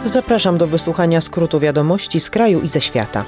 Zapraszam do wysłuchania skrótu wiadomości z kraju i ze świata.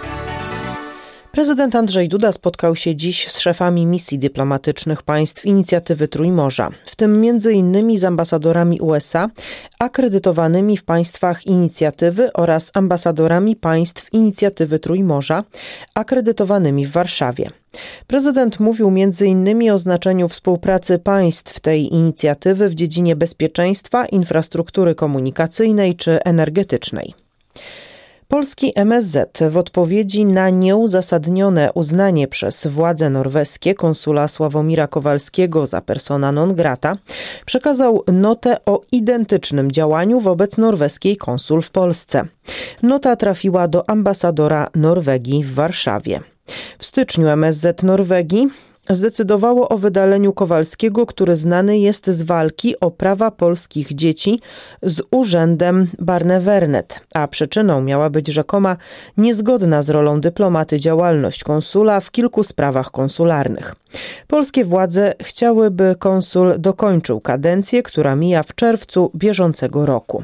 Prezydent Andrzej Duda spotkał się dziś z szefami misji dyplomatycznych państw Inicjatywy Trójmorza, w tym m.in. z ambasadorami USA, akredytowanymi w państwach inicjatywy oraz ambasadorami państw Inicjatywy Trójmorza, akredytowanymi w Warszawie. Prezydent mówił m.in. o znaczeniu współpracy państw tej inicjatywy w dziedzinie bezpieczeństwa, infrastruktury komunikacyjnej czy energetycznej. Polski MSZ w odpowiedzi na nieuzasadnione uznanie przez władze norweskie konsula Sławomira Kowalskiego za persona non grata przekazał notę o identycznym działaniu wobec norweskiej konsul w Polsce. Nota trafiła do ambasadora Norwegii w Warszawie. W styczniu MSZ Norwegii zdecydowało o wydaleniu Kowalskiego, który znany jest z walki o prawa polskich dzieci z urzędem Barnevernet, a przyczyną miała być rzekoma niezgodna z rolą dyplomaty działalność konsula w kilku sprawach konsularnych. Polskie władze chciały, by konsul dokończył kadencję, która mija w czerwcu bieżącego roku.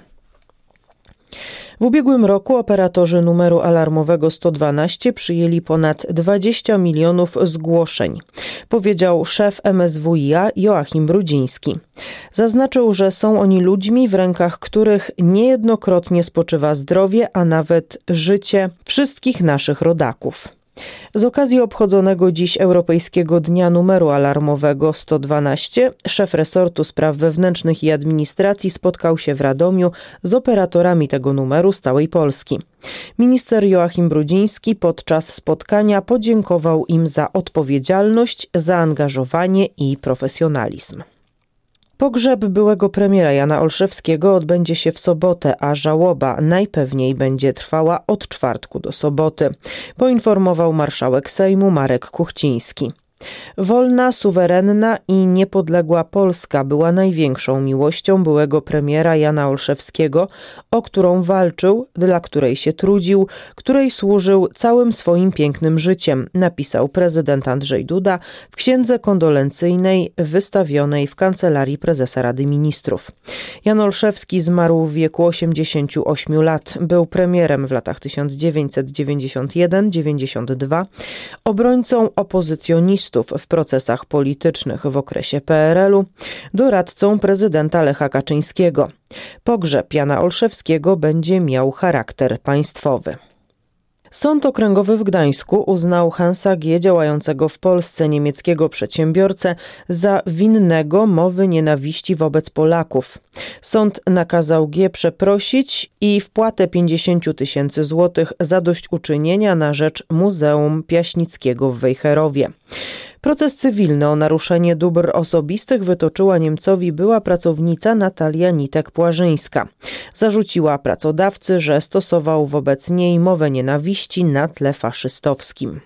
W ubiegłym roku operatorzy numeru alarmowego 112 przyjęli ponad 20 milionów zgłoszeń, powiedział szef MSWiA Joachim Brudziński. Zaznaczył, że są oni ludźmi, w rękach których niejednokrotnie spoczywa zdrowie, a nawet życie wszystkich naszych rodaków. Z okazji obchodzonego dziś Europejskiego Dnia Numeru Alarmowego 112 szef resortu spraw wewnętrznych i administracji spotkał się w Radomiu z operatorami tego numeru z całej Polski. Minister Joachim Brudziński podczas spotkania podziękował im za odpowiedzialność, zaangażowanie i profesjonalizm. Pogrzeb byłego premiera Jana Olszewskiego odbędzie się w sobotę, a żałoba najpewniej będzie trwała od czwartku do soboty, poinformował marszałek Sejmu Marek Kuchciński. Wolna, suwerenna i niepodległa Polska była największą miłością byłego premiera Jana Olszewskiego, o którą walczył, dla której się trudził, której służył całym swoim pięknym życiem, napisał prezydent Andrzej Duda w księdze kondolencyjnej wystawionej w Kancelarii Prezesa Rady Ministrów. Jan Olszewski zmarł w wieku 88 lat. Był premierem w latach 1991-92, obrońcą opozycjonistów w procesach politycznych w okresie PRL-u, doradcą prezydenta Lecha Kaczyńskiego. Pogrzeb Jana Olszewskiego będzie miał charakter państwowy. Sąd Okręgowy w Gdańsku uznał Hansa G., działającego w Polsce niemieckiego przedsiębiorcę, za winnego mowy nienawiści wobec Polaków. Sąd nakazał G. przeprosić i wpłatę 50 000 złotych zadośćuczynienia na rzecz Muzeum Piaśnickiego w Wejherowie. Proces cywilny o naruszenie dóbr osobistych wytoczyła Niemcowi była pracownica Natalia Nitek-Płażyńska. Zarzuciła pracodawcy, że stosował wobec niej mowę nienawiści na tle faszystowskim.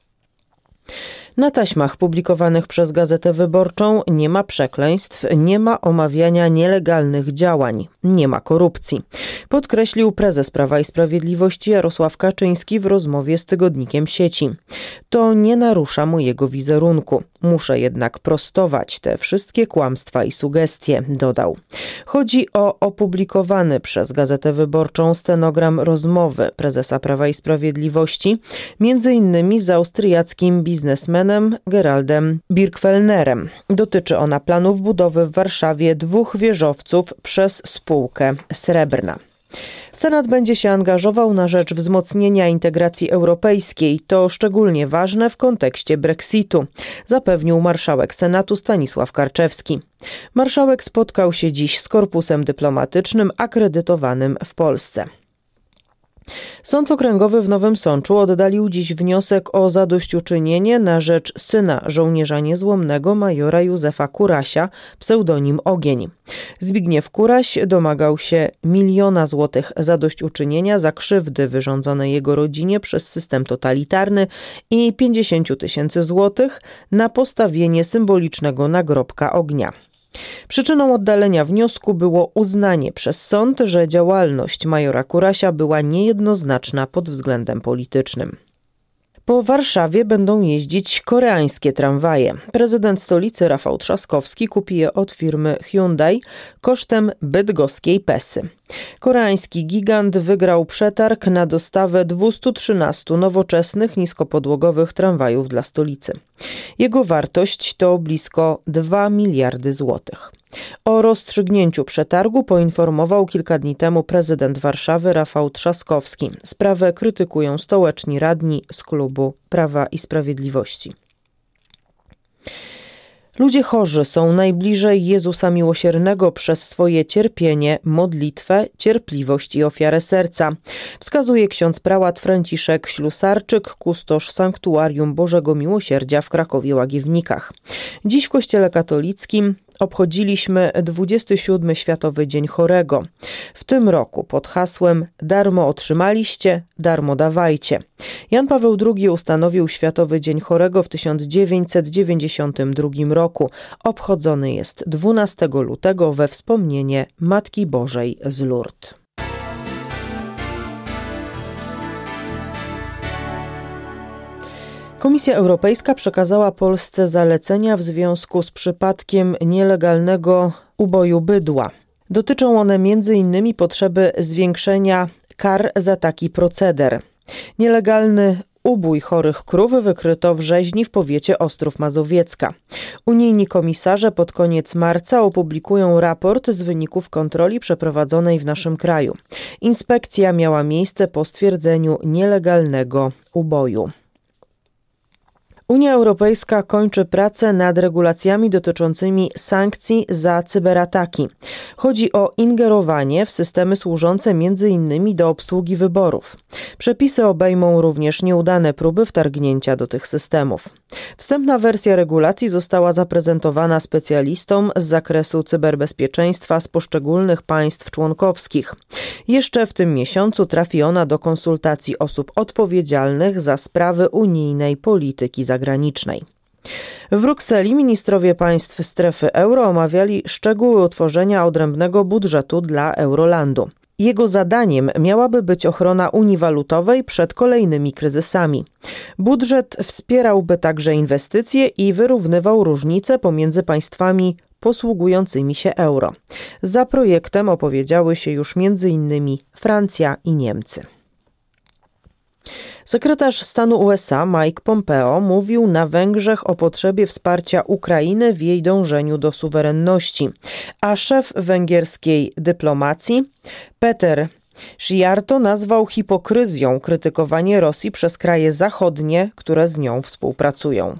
Na taśmach publikowanych przez Gazetę Wyborczą nie ma przekleństw, nie ma omawiania nielegalnych działań, nie ma korupcji, podkreślił prezes Prawa i Sprawiedliwości Jarosław Kaczyński w rozmowie z tygodnikiem Sieci. To nie narusza mojego wizerunku. Muszę jednak prostować te wszystkie kłamstwa i sugestie, dodał. Chodzi o opublikowany przez Gazetę Wyborczą stenogram rozmowy prezesa Prawa i Sprawiedliwości, m.in. z austriackim biznesmenem Geraldem Birkfellnerem. Dotyczy ona planów budowy w Warszawie 2 wieżowców przez spółkę Srebrna. Senat będzie się angażował na rzecz wzmocnienia integracji europejskiej. To szczególnie ważne w kontekście Brexitu, zapewnił marszałek Senatu Stanisław Karczewski. Marszałek spotkał się dziś z korpusem dyplomatycznym akredytowanym w Polsce. Sąd Okręgowy w Nowym Sączu oddalił dziś wniosek o zadośćuczynienie na rzecz syna żołnierza niezłomnego majora Józefa Kurasia, pseudonim Ogień. Zbigniew Kuraś domagał się 1 000 000 złotych zadośćuczynienia za krzywdy wyrządzone jego rodzinie przez system totalitarny i 50 000 złotych na postawienie symbolicznego nagrobka ognia. Przyczyną oddalenia wniosku było uznanie przez sąd, że działalność majora Kurasia była niejednoznaczna pod względem politycznym. Po Warszawie będą jeździć koreańskie tramwaje. Prezydent stolicy Rafał Trzaskowski kupi je od firmy Hyundai kosztem bydgoskiej Pesy. Koreański gigant wygrał przetarg na dostawę 213 nowoczesnych, niskopodłogowych tramwajów dla stolicy. Jego wartość to blisko 2 miliardy złotych. O rozstrzygnięciu przetargu poinformował kilka dni temu prezydent Warszawy Rafał Trzaskowski. Sprawę krytykują stołeczni radni z klubu Prawa i Sprawiedliwości. Ludzie chorzy są najbliżej Jezusa Miłosiernego przez swoje cierpienie, modlitwę, cierpliwość i ofiarę serca, wskazuje ksiądz prałat Franciszek Ślusarczyk, kustosz Sanktuarium Bożego Miłosierdzia w Krakowie-Łagiewnikach. Dziś w Kościele katolickim obchodziliśmy 27. Światowy Dzień Chorego. W tym roku pod hasłem „Darmo otrzymaliście, darmo dawajcie”. Jan Paweł II ustanowił Światowy Dzień Chorego w 1992 roku. Obchodzony jest 12 lutego we wspomnienie Matki Bożej z Lourdes. Komisja Europejska przekazała Polsce zalecenia w związku z przypadkiem nielegalnego uboju bydła. Dotyczą one m.in. potrzeby zwiększenia kar za taki proceder. Nielegalny ubój chorych krów wykryto w rzeźni w powiecie Ostrów Mazowiecka. Unijni komisarze pod koniec marca opublikują raport z wyników kontroli przeprowadzonej w naszym kraju. Inspekcja miała miejsce po stwierdzeniu nielegalnego uboju. Unia Europejska kończy pracę nad regulacjami dotyczącymi sankcji za cyberataki. Chodzi o ingerowanie w systemy służące m.in. do obsługi wyborów. Przepisy obejmą również nieudane próby wtargnięcia do tych systemów. Wstępna wersja regulacji została zaprezentowana specjalistom z zakresu cyberbezpieczeństwa z poszczególnych państw członkowskich. Jeszcze w tym miesiącu trafi ona do konsultacji osób odpowiedzialnych za sprawy unijnej polityki zagranicznej. W Brukseli ministrowie państw strefy euro omawiali szczegóły utworzenia odrębnego budżetu dla Eurolandu. Jego zadaniem miałaby być ochrona Unii Walutowej przed kolejnymi kryzysami. Budżet wspierałby także inwestycje i wyrównywał różnice pomiędzy państwami posługującymi się euro. Za projektem opowiedziały się już m.in. Francja i Niemcy. Sekretarz stanu USA Mike Pompeo mówił na Węgrzech o potrzebie wsparcia Ukrainy w jej dążeniu do suwerenności, a szef węgierskiej dyplomacji Peter Szijjártó nazwał hipokryzją krytykowanie Rosji przez kraje zachodnie, które z nią współpracują.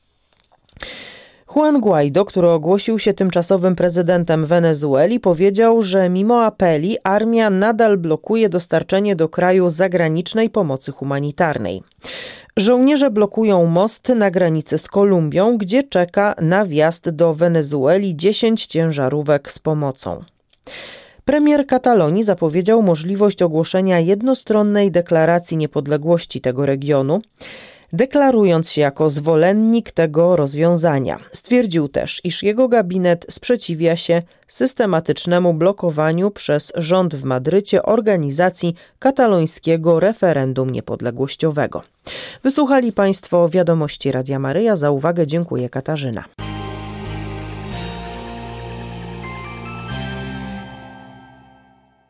Juan Guaido, który ogłosił się tymczasowym prezydentem Wenezueli, powiedział, że mimo apeli armia nadal blokuje dostarczenie do kraju zagranicznej pomocy humanitarnej. Żołnierze blokują most na granicy z Kolumbią, gdzie czeka na wjazd do Wenezueli 10 ciężarówek z pomocą. Premier Katalonii zapowiedział możliwość ogłoszenia jednostronnej deklaracji niepodległości tego regionu, deklarując się jako zwolennik tego rozwiązania. Stwierdził też, iż jego gabinet sprzeciwia się systematycznemu blokowaniu przez rząd w Madrycie organizacji katalońskiego referendum niepodległościowego. Wysłuchali Państwo wiadomości Radia Maryja. Za uwagę dziękuję, Katarzyna.